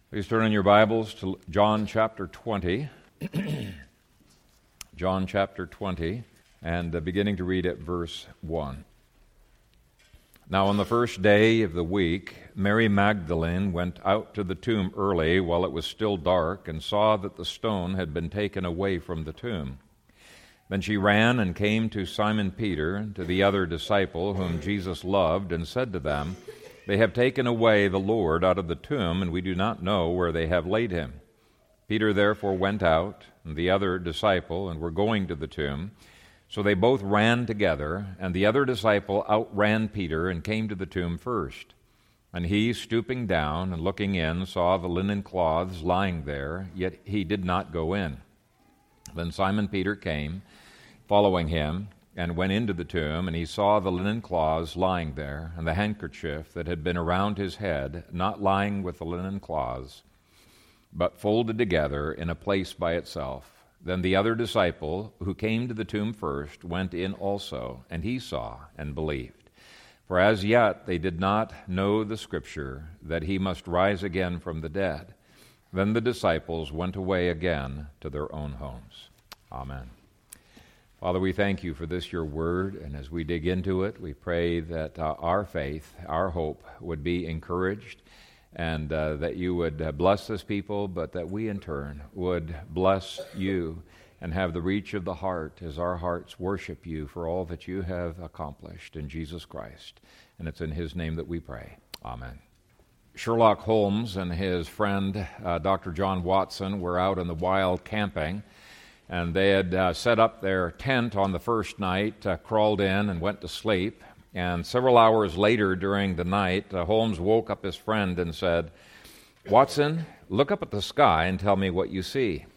Please turn in your Bibles to John chapter 20. John chapter 20, and beginning to read at verse 1. Now on the first day of the week, Mary Magdalene went out to the tomb early while it was still dark and saw that the stone had been taken away from the tomb. Then she ran and came to Simon Peter and to the other disciple whom Jesus loved and said to them, "They have taken away the Lord out of the tomb, and we do not know where they have laid him." Peter therefore went out, and the other disciple, and were going to the tomb. So they both ran together, and the other disciple outran Peter and came to the tomb first. And he, stooping down and looking in, saw the linen cloths lying there, yet he did not go in. Then Simon Peter came, following him, and went into the tomb, and he saw the linen cloths lying there, and the handkerchief that had been around his head, not lying with the linen cloths, but folded together in a place by itself. Then the other disciple, who came to the tomb first, went in also, and he saw and believed. For as yet they did not know the Scripture, that he must rise again from the dead. Then the disciples went away again to their own homes. Amen. Father, we thank you for this, your word, and as we dig into it, we pray that our faith, our hope would be encouraged, and that you would bless this people, but that we in turn would bless you and have the reach of the heart as our hearts worship you for all that you have accomplished in Jesus Christ. And it's in his name that we pray. Amen. Sherlock Holmes and his friend, Dr. John Watson, were out in the wild camping, and they had set up their tent on the first night, crawled in and went to sleep. And several hours later during the night, Holmes woke up his friend and said, "Watson, look up at the sky and tell me what you see."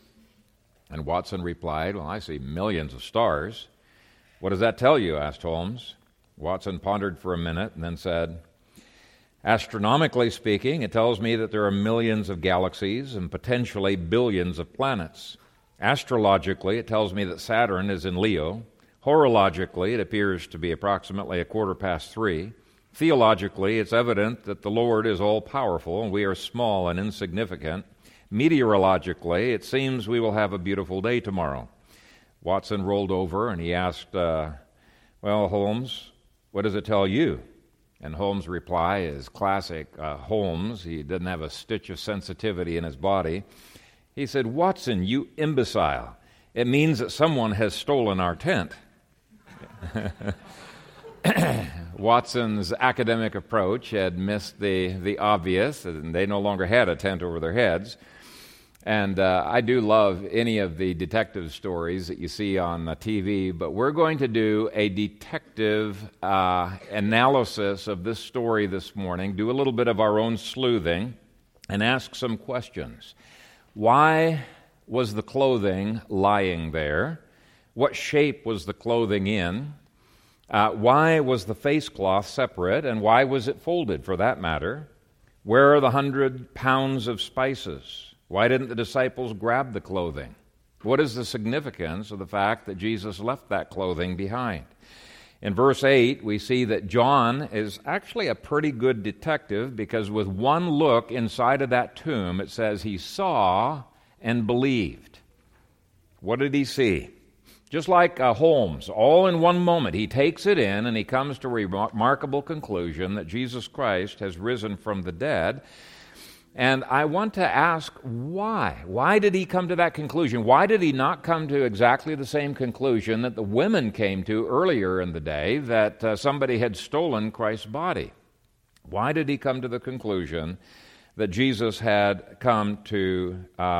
And Watson replied, "Well, I see millions of stars." "What does that tell you?" asked Holmes. Watson pondered for a minute and then said, "Astronomically speaking, it tells me that there are millions of galaxies and potentially billions of planets. Astrologically, it tells me that Saturn is in Leo. Horologically, it appears to be approximately 3:15. Theologically, it's evident that the Lord is all-powerful and we are small and insignificant. Meteorologically, it seems we will have a beautiful day tomorrow." Watson rolled over and he asked, "Well, Holmes, what does it tell you?" And Holmes' reply is classic Holmes. He didn't have a stitch of sensitivity in his body. He said, "Watson, you imbecile, it means that someone has stolen our tent." Watson's academic approach had missed the obvious, and they no longer had a tent over their heads. And I do love any of the detective stories that you see on TV, but we're going to do a detective analysis of this story this morning, do a little bit of our own sleuthing, and ask some questions. Why was the clothing lying there? What shape was the clothing in? Why was the face cloth separate, and why was it folded, for that matter? Where are the 100 pounds of spices? Why didn't the disciples grab the clothing? What is the significance of the fact that Jesus left that clothing behind? In verse 8, we see that John is actually a pretty good detective, because with one look inside of that tomb, it says he saw and believed. What did he see? Just like Holmes, all in one moment, he takes it in and he comes to a remarkable conclusion that Jesus Christ has risen from the dead. And I want to ask why. Why did he come to that conclusion? Why did he not come to exactly the same conclusion that the women came to earlier in the day, that somebody had stolen Christ's body? Why did he come to the conclusion that Jesus had come to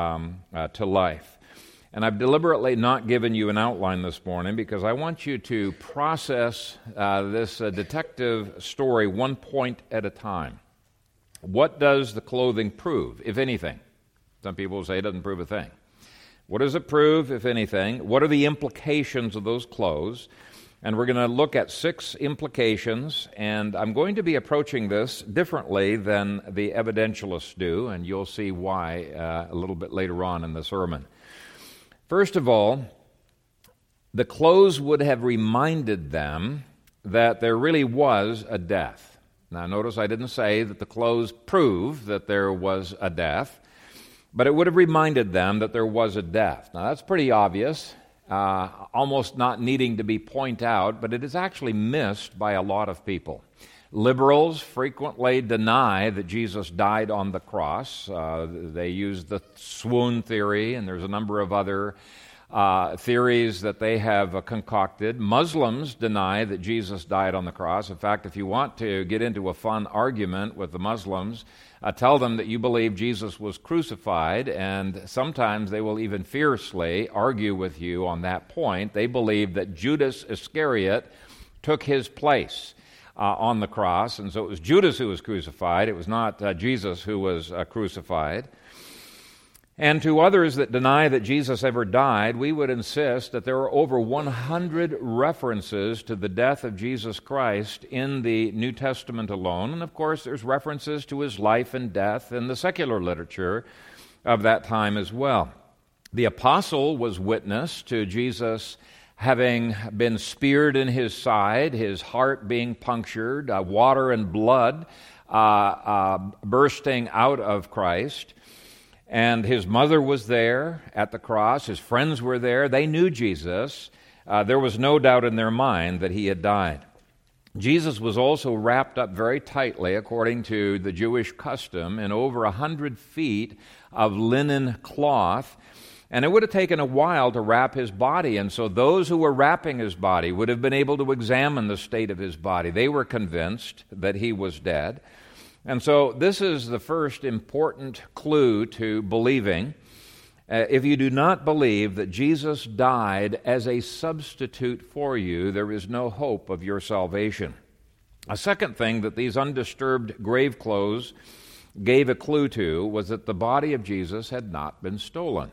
life? And I've deliberately not given you an outline this morning because I want you to process this detective story one point at a time. What does the clothing prove, if anything? Some people say it doesn't prove a thing. What does it prove, if anything? What are the implications of those clothes? And we're going to look at 6 implications, and I'm going to be approaching this differently than the evidentialists do, and you'll see why a little bit later on in the sermon. First of all, the clothes would have reminded them that there really was a death. Now notice I didn't say that the clothes prove that there was a death, but it would have reminded them that there was a death. Now that's pretty obvious, almost not needing to be pointed out, but it is actually missed by a lot of people. Liberals frequently deny that Jesus died on the cross. They use the swoon theory, and there's a number of other theories that they have concocted. Muslims deny that Jesus died on the cross. In fact, if you want to get into a fun argument with the Muslims, tell them that you believe Jesus was crucified, and sometimes they will even fiercely argue with you on that point. They believe that Judas Iscariot took his place on the cross, and so it was Judas who was crucified. It was not Jesus who was crucified. And to others that deny that Jesus ever died, we would insist that there are over 100 references to the death of Jesus Christ in the New Testament alone. And of course, there's references to his life and death in the secular literature of that time as well. The apostle was witness to Jesus having been speared in his side, his heart being punctured, water and blood bursting out of Christ. And his mother was there at the cross. His friends were there. They knew Jesus. There was no doubt in their mind that he had died. Jesus was also wrapped up very tightly, according to the Jewish custom, in over 100 feet of linen cloth. And it would have taken a while to wrap his body, and so those who were wrapping his body would have been able to examine the state of his body. They were convinced that he was dead. And so this is the first important clue to believing. If you do not believe that Jesus died as a substitute for you, there is no hope of your salvation. A second thing that these undisturbed grave clothes gave a clue to was that the body of Jesus had not been stolen.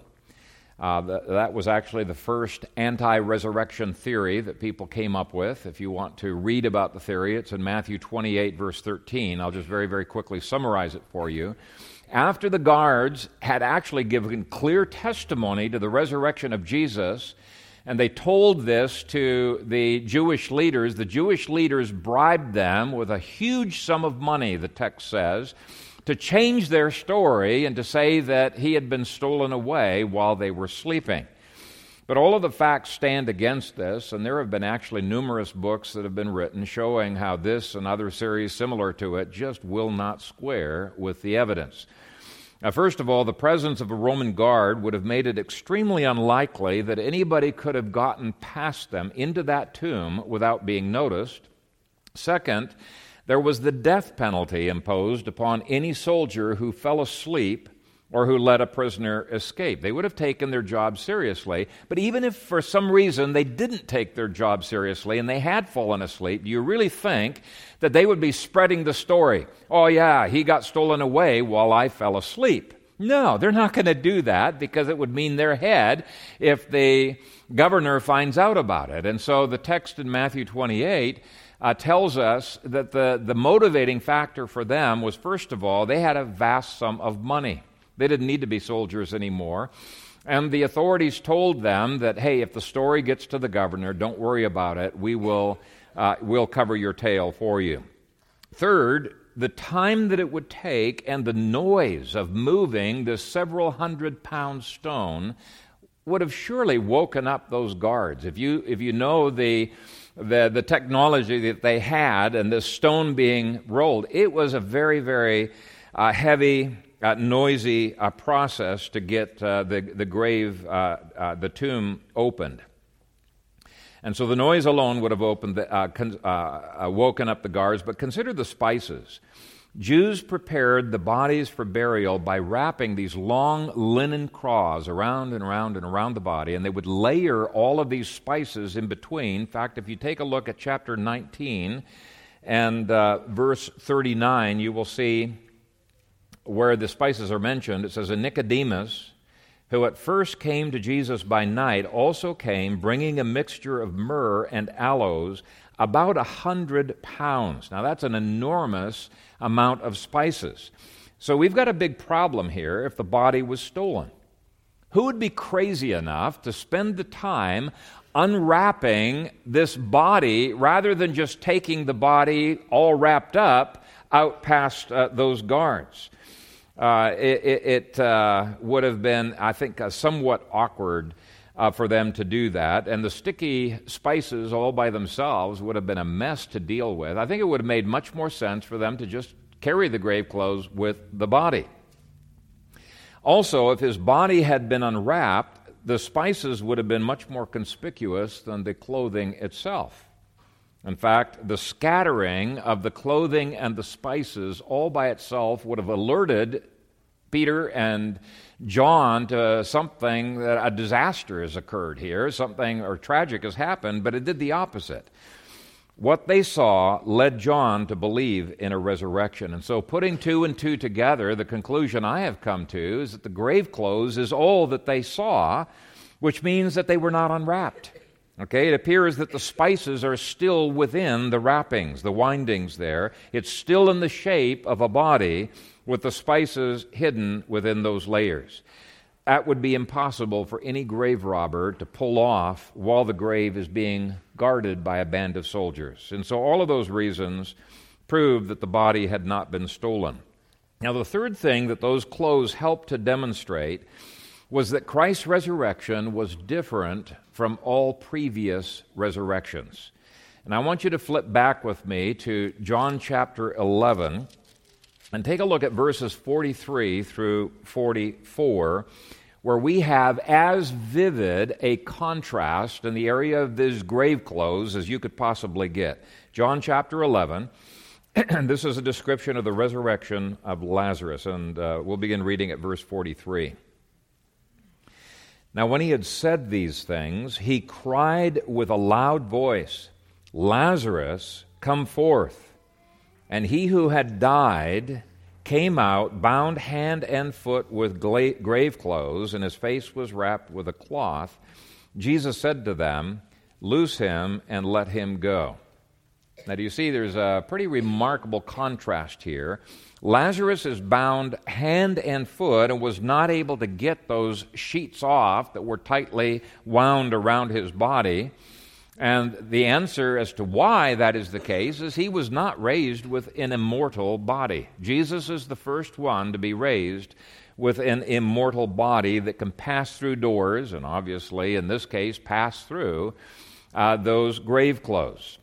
That was actually the first anti-resurrection theory that people came up with. If you want to read about the theory, it's in Matthew 28, verse 13. I'll just very, very quickly summarize it for you. After the guards had actually given clear testimony to the resurrection of Jesus, and they told this to the Jewish leaders bribed them with a huge sum of money, the text says, to change their story and to say that he had been stolen away while they were sleeping. But all of the facts stand against this, and there have been actually numerous books that have been written showing how this and other series similar to it just will not square with the evidence. Now, first of all, the presence of a Roman guard would have made it extremely unlikely that anybody could have gotten past them into that tomb without being noticed. Second, there was the death penalty imposed upon any soldier who fell asleep or who let a prisoner escape. They would have taken their job seriously, but even if for some reason they didn't take their job seriously and they had fallen asleep, do you really think that they would be spreading the story? Oh yeah, he got stolen away while I fell asleep. No, they're not going to do that because it would mean their head if the governor finds out about it. And so the text in Matthew 28 tells us that the motivating factor for them was, first of all, they had a vast sum of money. They didn't need to be soldiers anymore. And the authorities told them that, hey, if the story gets to the governor, don't worry about it. We'll cover your tale for you. Third, the time that it would take and the noise of moving this several 100-pound stone would have surely woken up those guards. If you know the technology that they had and this stone being rolled, it was a very, very heavy, noisy process to get the grave, the tomb opened. And so the noise alone would have woken up the guards. But consider the spices. Jews prepared the bodies for burial by wrapping these long linen cloths around and around and around the body, and they would layer all of these spices in between. In fact, if you take a look at chapter 19 and verse 39, you will see where the spices are mentioned. It says, "And Nicodemus, who at first came to Jesus by night, also came, bringing a mixture of myrrh and aloes, about 100 pounds. Now that's an enormous amount of spices. So we've got a big problem here if the body was stolen. Who would be crazy enough to spend the time unwrapping this body rather than just taking the body all wrapped up out past those guards? It would have been, I think, somewhat awkward for them to do that, and the sticky spices all by themselves would have been a mess to deal with. I think it would have made much more sense for them to just carry the grave clothes with the body. Also, if his body had been unwrapped, the spices would have been much more conspicuous than the clothing itself. In fact, the scattering of the clothing and the spices all by itself would have alerted Peter and John to something, that a disaster has occurred here, something or tragic has happened, but it did the opposite. What they saw led John to believe in a resurrection. And so putting two and two together, the conclusion I have come to is that the grave clothes is all that they saw, which means that they were not unwrapped. Okay, it appears that the spices are still within the wrappings, the windings there. It's still in the shape of a body with the spices hidden within those layers. That would be impossible for any grave robber to pull off while the grave is being guarded by a band of soldiers. And so all of those reasons prove that the body had not been stolen. Now, the third thing that those clothes helped to demonstrate was that Christ's resurrection was different from all previous resurrections. And I want you to flip back with me to John chapter 11 and take a look at verses 43 through 44, where we have as vivid a contrast in the area of these grave clothes as you could possibly get. John chapter 11, this is a description of the resurrection of Lazarus, and we'll begin reading at verse 43. Now, when he had said these things, he cried with a loud voice, "Lazarus, come forth." And he who had died came out, bound hand and foot with grave clothes, and his face was wrapped with a cloth. Jesus said to them, "Loose him and let him go." Now, do you see there's a pretty remarkable contrast here. Lazarus is bound hand and foot and was not able to get those sheets off that were tightly wound around his body. And the answer as to why that is the case is he was not raised with an immortal body. Jesus is the first one to be raised with an immortal body that can pass through doors, and obviously, in this case, pass through those grave clothes.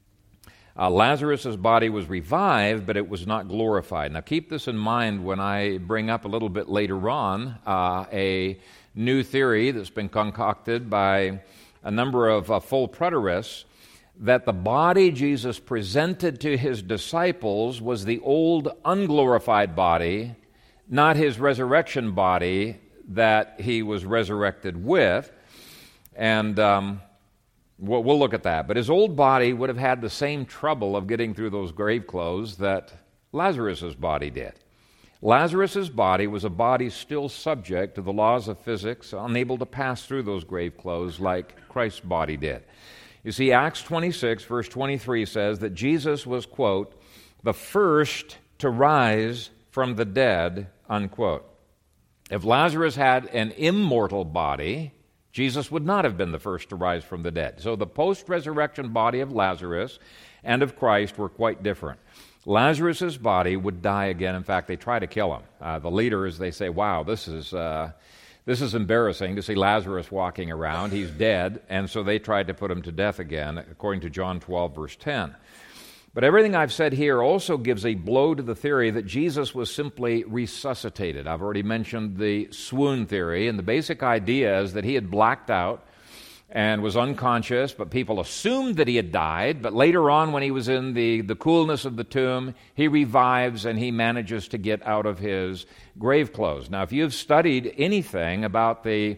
Lazarus' body was revived, but it was not glorified. Now, keep this in mind when I bring up a little bit later on a new theory that's been concocted by a number of full preterists, that the body Jesus presented to his disciples was the old unglorified body, not his resurrection body that he was resurrected with. And we'll look at that. But his old body would have had the same trouble of getting through those grave clothes that Lazarus' body did. Lazarus' body was a body still subject to the laws of physics, unable to pass through those grave clothes like Christ's body did. You see, Acts 26, verse 23 says that Jesus was, quote, "the first to rise from the dead," unquote. If Lazarus had an immortal body, Jesus would not have been the first to rise from the dead. So the post-resurrection body of Lazarus and of Christ were quite different. Lazarus' body would die again. In fact, they try to kill him. The leaders, they say, wow, this is embarrassing to see Lazarus walking around. He's dead. And so they tried to put him to death again, according to John 12, verse 10. But everything I've said here also gives a blow to the theory that Jesus was simply resuscitated. I've already mentioned the swoon theory, and the basic idea is that he had blacked out and was unconscious, but people assumed that he had died. But later on, when he was in the coolness of the tomb, he revives and he manages to get out of his grave clothes. Now, if you've studied anything about the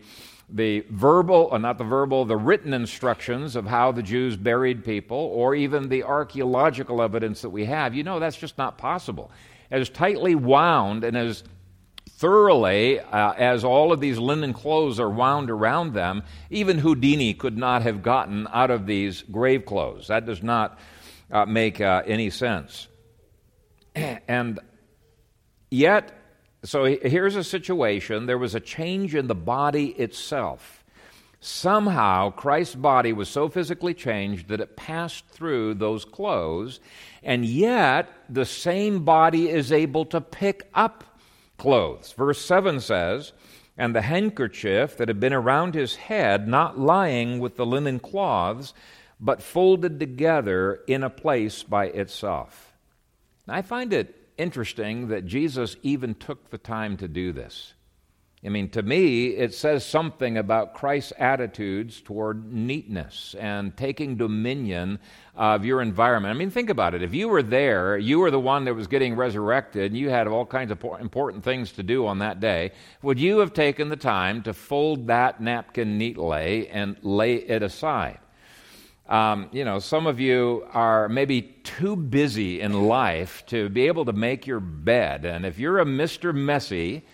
written instructions of how the Jews buried people, or even the archaeological evidence that we have, you know that's just not possible. As tightly wound and as thoroughly as all of these linen clothes are wound around them, even Houdini could not have gotten out of these grave clothes. That does not make any sense. And yet, So here's a situation. There was a change in the body itself. Somehow, Christ's body was so physically changed that it passed through those clothes, and yet the same body is able to pick up clothes. Verse 7 says, "And the handkerchief that had been around his head, not lying with the linen cloths, but folded together in a place by itself." Now, I find it interesting that Jesus even took the time to do this. I mean, to me, it says something about Christ's attitudes toward neatness and taking dominion of your environment. I mean, think about it. If you were there, you were the one that was getting resurrected, and you had all kinds of important things to do on that day, would you have taken the time to fold that napkin neatly and lay it aside? Some of you are maybe too busy in life to be able to make your bed, and if you're a Mr. Messy,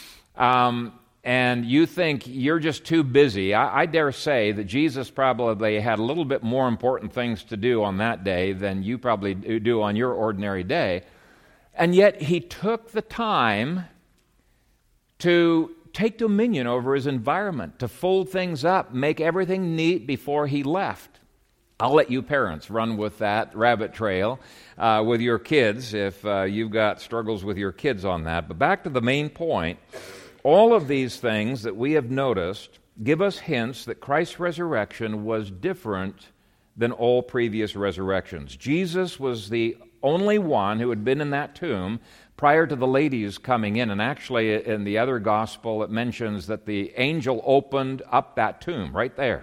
and you think you're just too busy, I dare say that Jesus probably had a little bit more important things to do on that day than you probably do on your ordinary day. And yet he took the time to take dominion over his environment, to fold things up, make everything neat before he left. I'll let you parents run with that rabbit trail with your kids if you've got struggles with your kids on that. But back to the main point. All of these things that we have noticed give us hints that Christ's resurrection was different than all previous resurrections. Jesus was the only one who had been in that tomb prior to the ladies coming in. And actually, in the other gospel, it mentions that the angel opened up that tomb right there.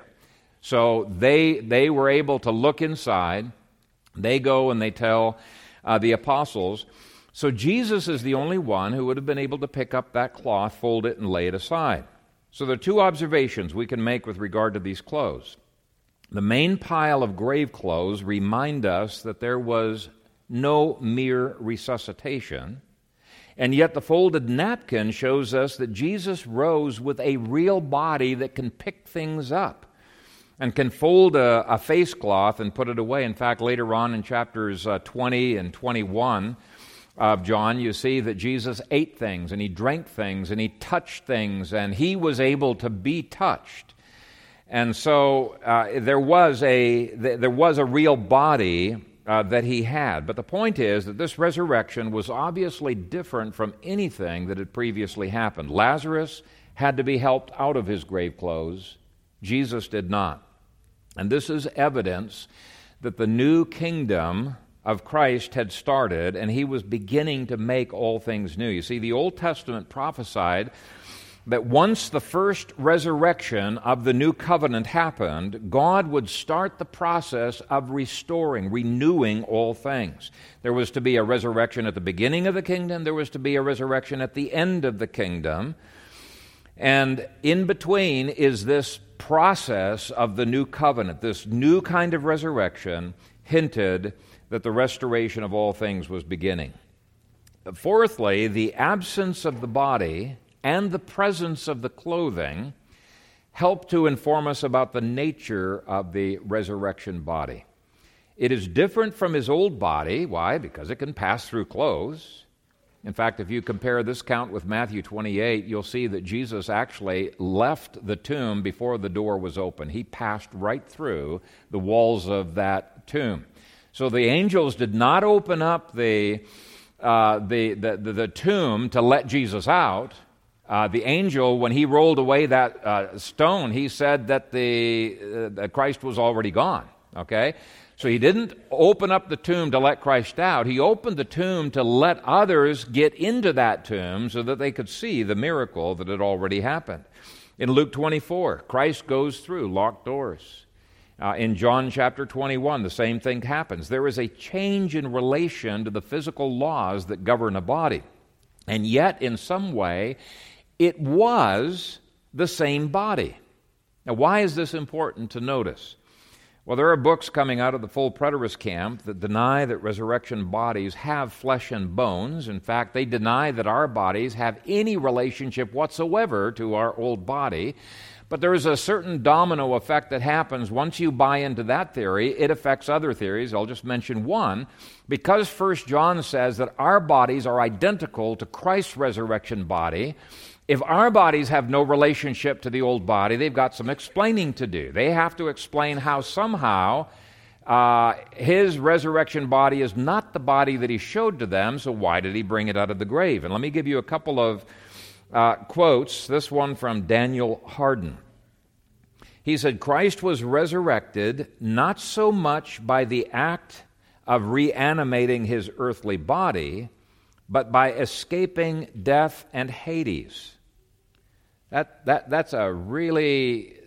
So they were able to look inside. They go and they tell the apostles. So Jesus is the only one who would have been able to pick up that cloth, fold it, and lay it aside. So there are two observations we can make with regard to these clothes. The main pile of grave clothes remind us that there was no mere resuscitation, and yet the folded napkin shows us that Jesus rose with a real body that can pick things up and can fold a face cloth and put it away. In fact, later on in chapters 20 and 21, of John, you see that Jesus ate things, and he drank things, and he touched things, and he was able to be touched. And so there was a real body that he had. But the point is that this resurrection was obviously different from anything that had previously happened. Lazarus had to be helped out of his grave clothes. Jesus did not. And this is evidence that the new kingdom of Christ had started, and he was beginning to make all things new. You see, the Old Testament prophesied that once the first resurrection of the new covenant happened, God would start the process of restoring, renewing all things. There was to be a resurrection at the beginning of the kingdom. There was to be a resurrection at the end of the kingdom. And in between is this process of the new covenant. This new kind of resurrection hinted that the restoration of all things was beginning. Fourthly, the absence of the body and the presence of the clothing help to inform us about the nature of the resurrection body. It is different from his old body. Why? Because it can pass through clothes. In fact, if you compare this count with Matthew 28, you'll see that Jesus actually left the tomb before the door was open. He passed right through the walls of that tomb. So the angels did not open up the tomb to let Jesus out. The angel, when he rolled away that stone, he said that the Christ was already gone. Okay, so he didn't open up the tomb to let Christ out. He opened the tomb to let others get into that tomb so that they could see the miracle that had already happened. In Luke 24, Christ goes through locked doors. In John chapter 21, the same thing happens. There is a change in relation to the physical laws that govern a body. And yet, in some way, it was the same body. Now, why is this important to notice? Well, there are books coming out of the full preterist camp that deny that resurrection bodies have flesh and bones. In fact, they deny that our bodies have any relationship whatsoever to our old body. But there is a certain domino effect that happens once you buy into that theory. It affects other theories. I'll just mention one. Because 1 John says that our bodies are identical to Christ's resurrection body, if our bodies have no relationship to the old body, they've got some explaining to do. They have to explain how somehow his resurrection body is not the body that he showed to them, so why did he bring it out of the grave? And let me give you a couple of quotes. This one from Daniel Hardin. He said, Christ was resurrected not so much by the act of reanimating his earthly body, but by escaping death and Hades. That's a really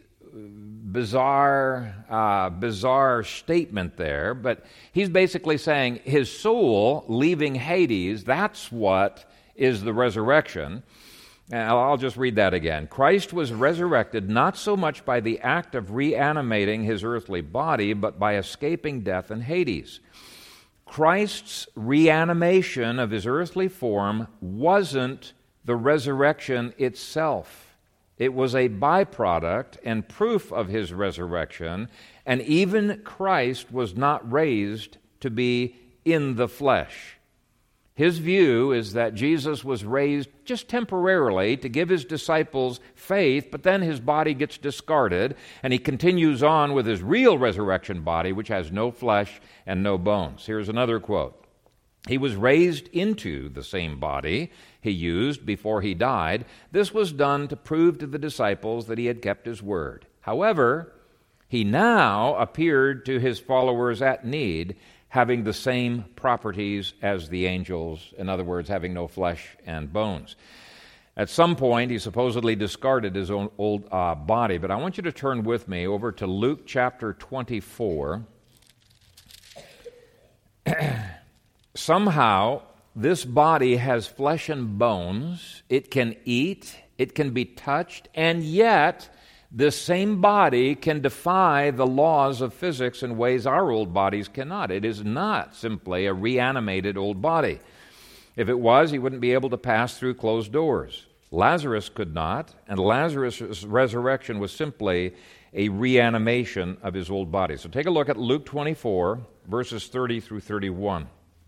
bizarre statement there, but he's basically saying his soul leaving Hades, that's what is the resurrection. And I'll just read that again. Christ was resurrected not so much by the act of reanimating his earthly body, but by escaping death and Hades. Christ's reanimation of his earthly form wasn't the resurrection itself. It was a byproduct and proof of his resurrection, and even Christ was not raised to be in the flesh. His view is that Jesus was raised just temporarily to give his disciples faith, but then his body gets discarded, and he continues on with his real resurrection body, which has no flesh and no bones. Here's another quote. He was raised into the same body he used before he died. This was done to prove to the disciples that he had kept his word. However, he now appeared to his followers at need, having the same properties as the angels, in other words, having no flesh and bones. At some point, he supposedly discarded his own old body, but I want you to turn with me over to Luke chapter 24. Somehow, this body has flesh and bones. It can eat, it can be touched, and yet this same body can defy the laws of physics in ways our old bodies cannot. It is not simply a reanimated old body. If it was, he wouldn't be able to pass through closed doors. Lazarus could not, and Lazarus' resurrection was simply a reanimation of his old body. So take a look at Luke 24, verses 30 through 31.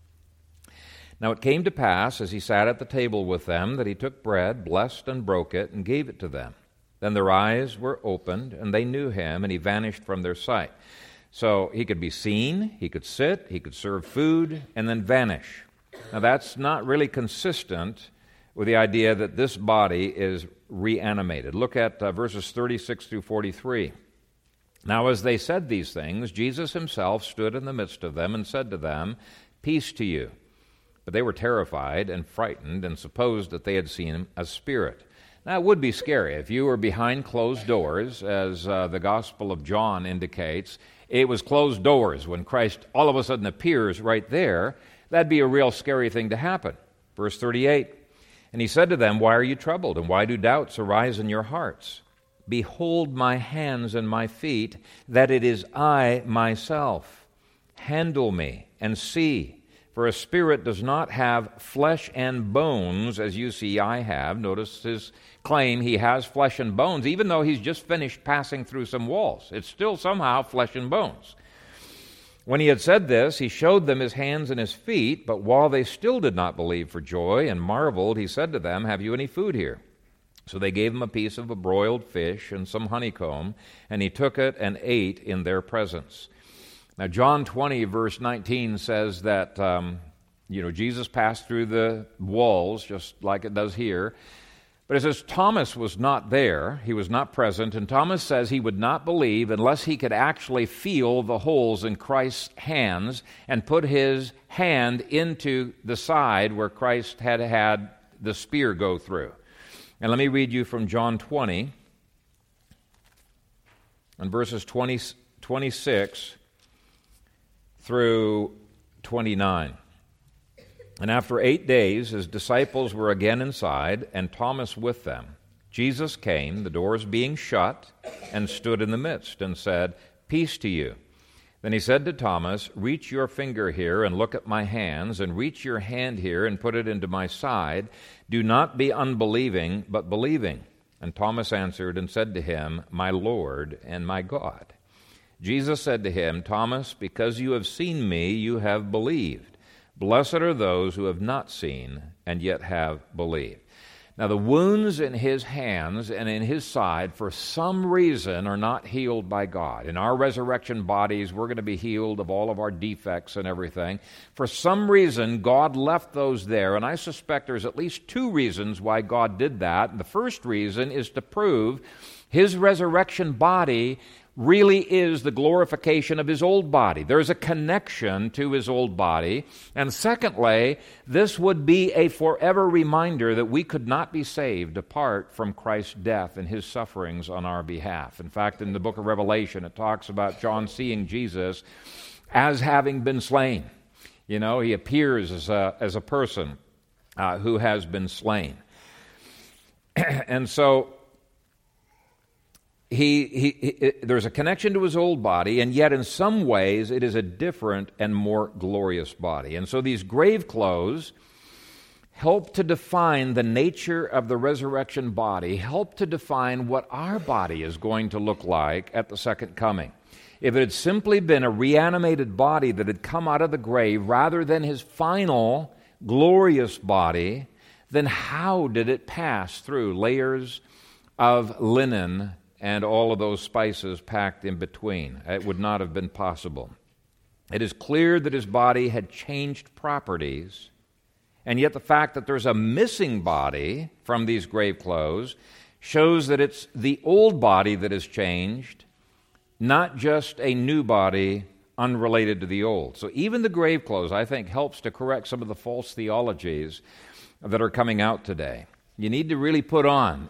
Now it came to pass, as he sat at the table with them, that he took bread, blessed and broke it, and gave it to them. Then their eyes were opened, and they knew him, and he vanished from their sight. So he could be seen, he could sit, he could serve food, and then vanish. Now that's not really consistent with the idea that this body is reanimated. Look at verses 36 through 43. Now as they said these things, Jesus himself stood in the midst of them and said to them, "Peace to you." But they were terrified and frightened and supposed that they had seen a spirit. Now, it would be scary if you were behind closed doors, as the Gospel of John indicates. It was closed doors when Christ all of a sudden appears right there. That'd be a real scary thing to happen. Verse 38, and he said to them, "Why are you troubled, and why do doubts arise in your hearts? Behold my hands and my feet, that it is I myself. Handle me and see. For a spirit does not have flesh and bones, as you see I have." Notice his claim, he has flesh and bones, even though he's just finished passing through some walls. It's still somehow flesh and bones. When he had said this, he showed them his hands and his feet, but while they still did not believe for joy and marveled, he said to them, "Have you any food here?" So they gave him a piece of a broiled fish and some honeycomb, and he took it and ate in their presence. Now, John 20, verse 19 says that, Jesus passed through the walls, just like it does here. But it says Thomas was not there. He was not present. And Thomas says he would not believe unless he could actually feel the holes in Christ's hands and put his hand into the side where Christ had had the spear go through. And let me read you from John 20, and verses 26 through 29. And after 8 days, his disciples were again inside, and Thomas with them. Jesus came, the doors being shut, and stood in the midst, and said, "Peace to you." Then he said to Thomas, "Reach your finger here and look at my hands, and reach your hand here and put it into my side. Do not be unbelieving, but believing." And Thomas answered and said to him, "My Lord and my God." Jesus said to him, "Thomas, because you have seen me, you have believed. Blessed are those who have not seen and yet have believed." Now, the wounds in his hands and in his side, for some reason, are not healed by God. In our resurrection bodies, we're going to be healed of all of our defects and everything. For some reason, God left those there, and I suspect there's at least two reasons why God did that. The first reason is to prove his resurrection body really is the glorification of his old body. There's a connection to his old body. And secondly, this would be a forever reminder that we could not be saved apart from Christ's death and his sufferings on our behalf. In fact, in the book of Revelation, it talks about John seeing Jesus as having been slain. You know, he appears as a person who has been slain. And so there's a connection to his old body, and yet in some ways it is a different and more glorious body. And so these grave clothes help to define the nature of the resurrection body, help to define what our body is going to look like at the second coming. If it had simply been a reanimated body that had come out of the grave rather than his final glorious body, then how did it pass through layers of linen and all of those spices packed in between? It would not have been possible. It is clear that his body had changed properties, and yet the fact that there's a missing body from these grave clothes shows that it's the old body that has changed, not just a new body unrelated to the old. So even the grave clothes, I think, helps to correct some of the false theologies that are coming out today. You need to really put on,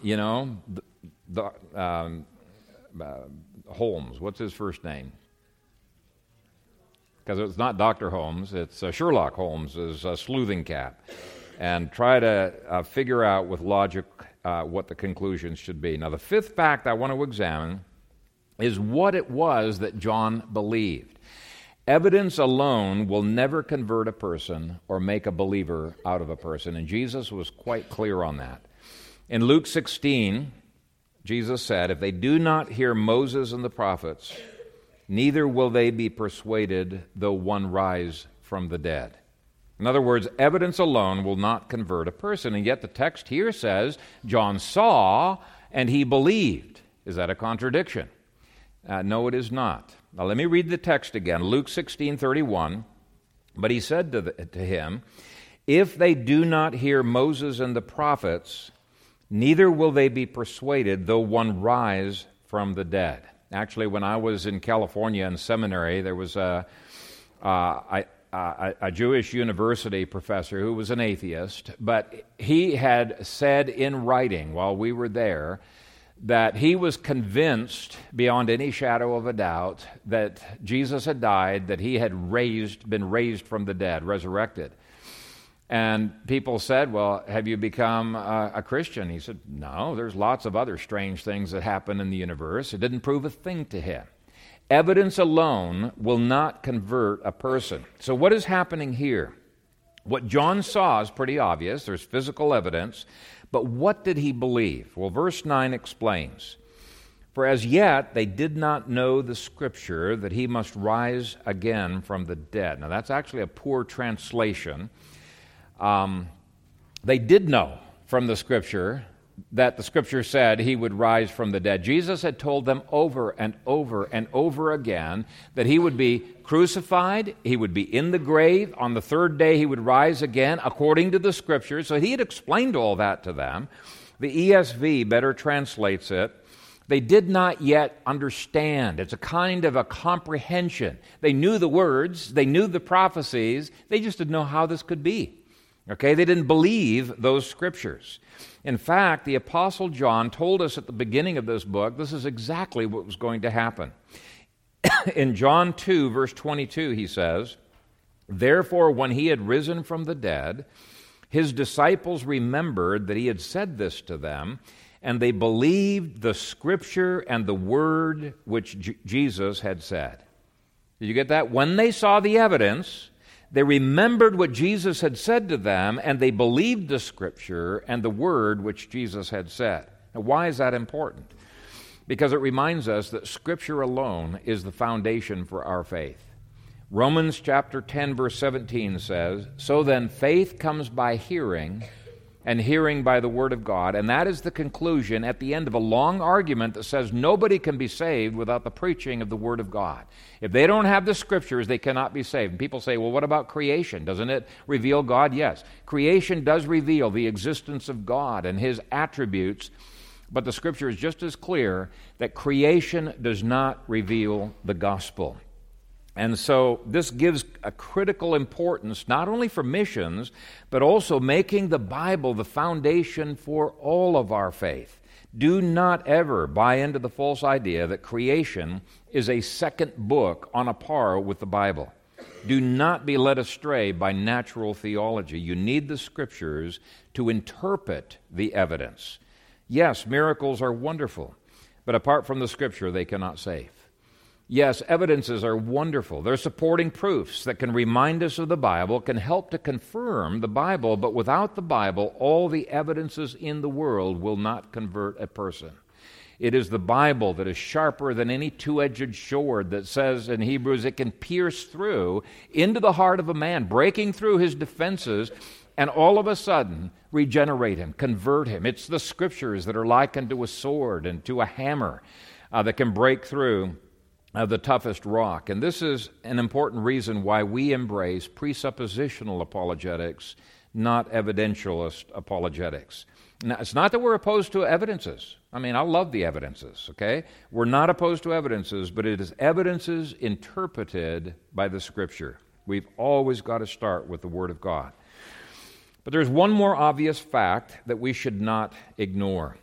Holmes. What's his first name? Because it's not Dr. Holmes, it's Sherlock Holmes' sleuthing cap. And try to figure out with logic what the conclusions should be. Now, the fifth fact I want to examine is what it was that John believed. Evidence alone will never convert a person or make a believer out of a person, and Jesus was quite clear on that. In Luke 16, Jesus said, "If they do not hear Moses and the prophets, neither will they be persuaded though one rise from the dead." In other words, evidence alone will not convert a person, and yet the text here says John saw and he believed. Is that a contradiction? No, it is not. Now let me read the text again, Luke 16:31. But he said to him, "If they do not hear Moses and the prophets, neither will they be persuaded though one rise from the dead." Actually, when I was in California in seminary, there was a Jewish university professor who was an atheist, but he had said in writing while we were there that he was convinced beyond any shadow of a doubt that Jesus had died, that he had been raised from the dead, resurrected. And people said, "Well, have you become a Christian?" He said, "No, there's lots of other strange things that happen in the universe." It didn't prove a thing to him. Evidence alone will not convert a person. So what is happening here? What John saw is pretty obvious. There's physical evidence. But what did he believe? Well, verse 9 explains, "For as yet they did not know the Scripture that he must rise again from the dead." Now, that's actually a poor translation. They did know from the Scripture that the Scripture said he would rise from the dead. Jesus had told them over and over and over again that he would be crucified, he would be in the grave, on the third day he would rise again according to the Scriptures. So he had explained all that to them. The ESV better translates it. They did not yet understand. It's a kind of a comprehension. They knew the words, they knew the prophecies, they just didn't know how this could be. Okay, they didn't believe those Scriptures. In fact, the Apostle John told us at the beginning of this book, this is exactly what was going to happen. In John 2, verse 22, he says, "Therefore, when he had risen from the dead, his disciples remembered that he had said this to them, and they believed the Scripture and the word which Jesus had said." Did you get that? When they saw the evidence, they remembered what Jesus had said to them, and they believed the Scripture and the word which Jesus had said. Now, why is that important? Because it reminds us that Scripture alone is the foundation for our faith. Romans chapter 10, verse 17 says, "So then faith comes by hearing, and hearing by the Word of God." And that is the conclusion at the end of a long argument that says nobody can be saved without the preaching of the Word of God. If they don't have the Scriptures, they cannot be saved. And people say, well, what about creation? Doesn't it reveal God? Yes. Creation does reveal the existence of God and His attributes, but the Scripture is just as clear that creation does not reveal the gospel. And so this gives a critical importance not only for missions, but also making the Bible the foundation for all of our faith. Do not ever buy into the false idea that creation is a second book on a par with the Bible. Do not be led astray by natural theology. You need the Scriptures to interpret the evidence. Yes, miracles are wonderful, but apart from the Scripture, they cannot save. Yes, evidences are wonderful. They're supporting proofs that can remind us of the Bible, can help to confirm the Bible, but without the Bible, all the evidences in the world will not convert a person. It is the Bible that is sharper than any two-edged sword that says in Hebrews it can pierce through into the heart of a man, breaking through his defenses, and all of a sudden regenerate him, convert him. It's the Scriptures that are likened to a sword and to a hammer that can break through the toughest rock. And this is an important reason why we embrace presuppositional apologetics, not evidentialist apologetics. Now, it's not that we're opposed to evidences. I mean, I love the evidences, okay? We're not opposed to evidences, but it is evidences interpreted by the Scripture. We've always got to start with the Word of God. But there's one more obvious fact that we should not ignore.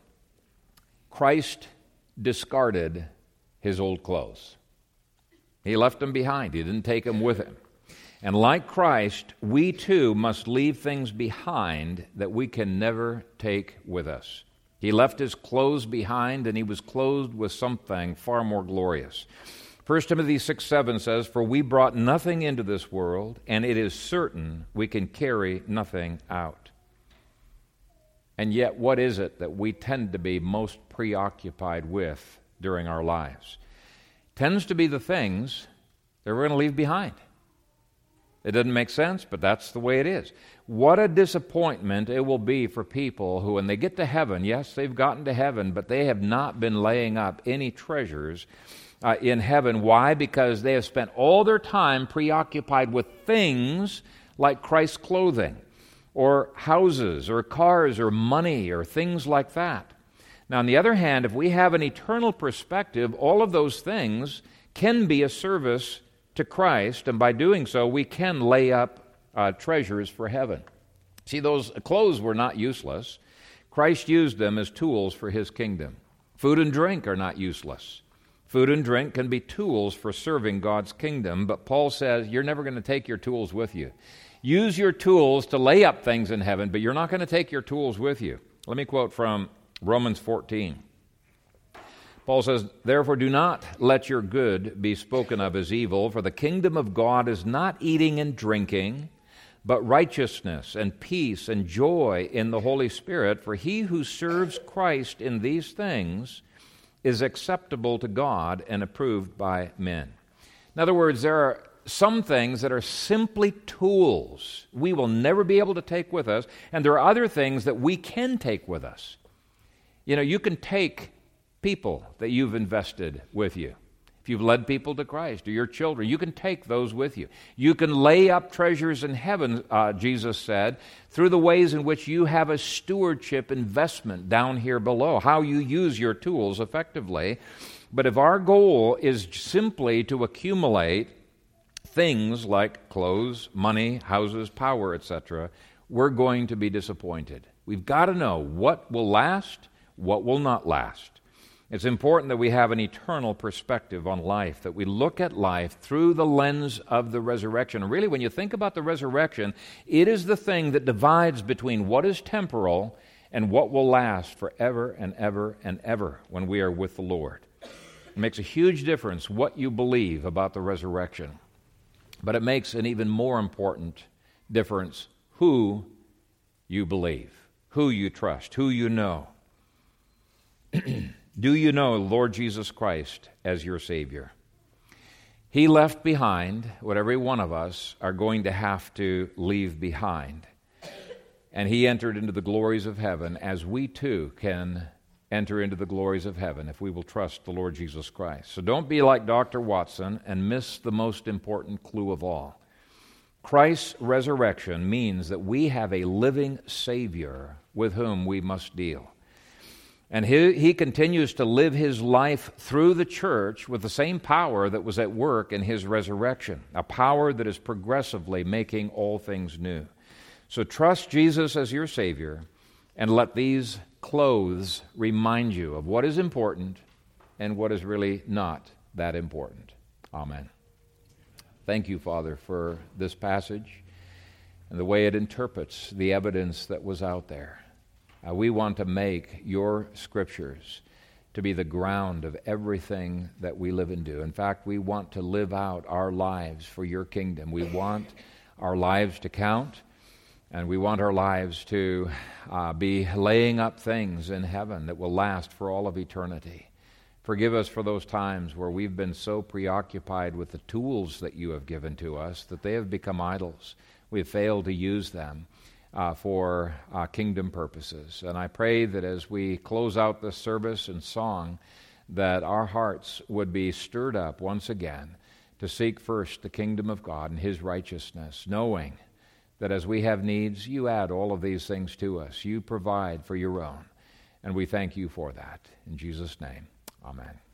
Christ discarded His old clothes. He left them behind. He didn't take them with Him. And like Christ, we too must leave things behind that we can never take with us. He left His clothes behind, and He was clothed with something far more glorious. 1 Timothy 6:7 says, "For we brought nothing into this world, and it is certain we can carry nothing out." And yet, what is it that we tend to be most preoccupied with during our lives? Tends to be the things that we're going to leave behind. It doesn't make sense, but that's the way it is. What a disappointment it will be for people who, when they get to heaven, yes, they've gotten to heaven, but they have not been laying up any treasures in heaven. Why? Because they have spent all their time preoccupied with things like Christ's clothing, or houses, or cars, or money, or things like that. Now, on the other hand, if we have an eternal perspective, all of those things can be a service to Christ, and by doing so, we can lay up treasures for heaven. See, those clothes were not useless. Christ used them as tools for His kingdom. Food and drink are not useless. Food and drink can be tools for serving God's kingdom, but Paul says you're never going to take your tools with you. Use your tools to lay up things in heaven, but you're not going to take your tools with you. Let me quote from Romans 14. Paul says, "Therefore do not let your good be spoken of as evil, for the kingdom of God is not eating and drinking, but righteousness and peace and joy in the Holy Spirit. For he who serves Christ in these things is acceptable to God and approved by men." In other words, there are some things that are simply tools we will never be able to take with us, and there are other things that we can take with us. You know, you can take people that you've invested with you. If you've led people to Christ, or your children, you can take those with you. You can lay up treasures in heaven, Jesus said, through the ways in which you have a stewardship investment down here below, how you use your tools effectively. But if our goal is simply to accumulate things like clothes, money, houses, power, etc., we're going to be disappointed. We've got to know what will last, what will not last. It's important that we have an eternal perspective on life, that we look at life through the lens of the resurrection. And really, when you think about the resurrection, it is the thing that divides between what is temporal and what will last forever and ever and ever when we are with the Lord. It makes a huge difference what you believe about the resurrection. But it makes an even more important difference who you believe, who you trust, who you know. Do you know Lord Jesus Christ as your Savior? He left behind what every one of us are going to have to leave behind. And He entered into the glories of heaven, as we too can enter into the glories of heaven if we will trust the Lord Jesus Christ. So don't be like Dr. Watson and miss the most important clue of all. Christ's resurrection means that we have a living Savior with whom we must deal. And he continues to live His life through the church with the same power that was at work in His resurrection, a power that is progressively making all things new. So trust Jesus as your Savior, and let these clothes remind you of what is important and what is really not that important. Amen. Thank you, Father, for this passage and the way it interprets the evidence that was out there. We want to make your Scriptures to be the ground of everything that we live and do. In fact, we want to live out our lives for your kingdom. We want our lives to count, and we want our lives to be laying up things in heaven that will last for all of eternity. Forgive us for those times where we've been so preoccupied with the tools that you have given to us that they have become idols. We have failed to use them for kingdom purposes. And I pray that as we close out this service in song, that our hearts would be stirred up once again to seek first the kingdom of God and His righteousness, knowing that as we have needs, you add all of these things to us. You provide for your own. And we thank you for that. In Jesus' name, amen.